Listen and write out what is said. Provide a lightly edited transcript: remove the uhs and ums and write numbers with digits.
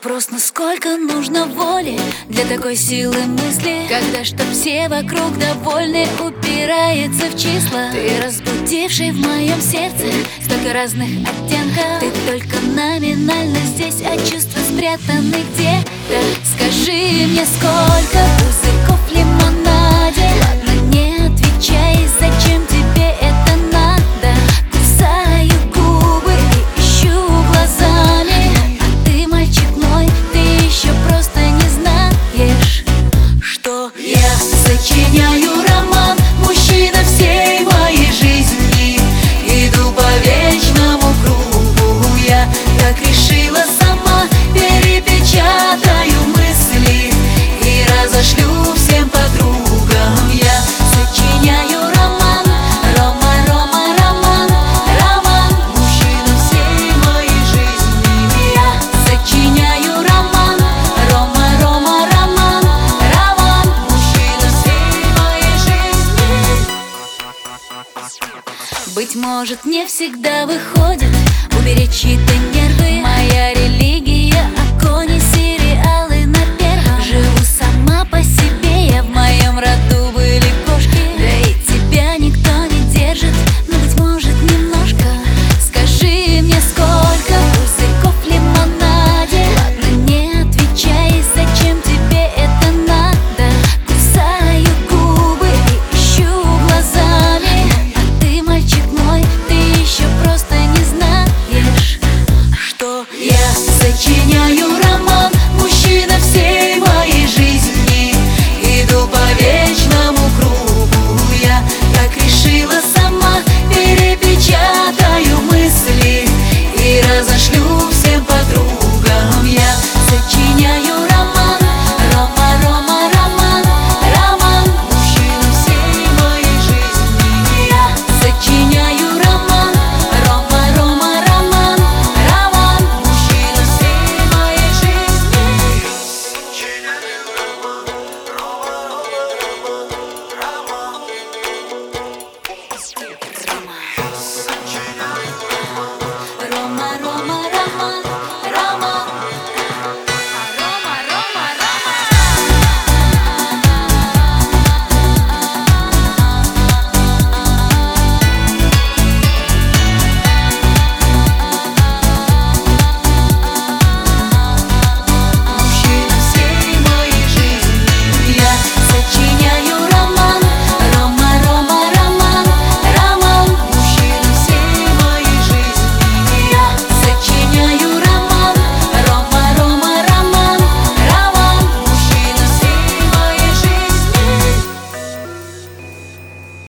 Вопрос, насколько нужно воли для такой силы мысли, когда чтоб все вокруг довольны упирается в числа. Ты разбудивший в моем сердце столько разных оттенков. Ты только номинально здесь, а чувства спрятаны где-то. Скажи мне, сколько пузырьков в лимонаде? Ладно, не отвечай, зачем тебе это надо? Кусаю губы и ищу глазами, а ты, мальчик мой, ты еще просто не знаешь, что я сочиняю роман, мужчина всей моей жизни. Иду по вечному кругу, я так решила сама. Перепечатаю мысли и разошлю всем подругам. Я сочиняю роман, Рома, Рома, роман, роман, мужчина всей моей жизни. Я сочиняю роман, Рома, Рома, роман, роман, мужчина всей моей жизни. Быть может, не всегда выходит уберечь чьи-то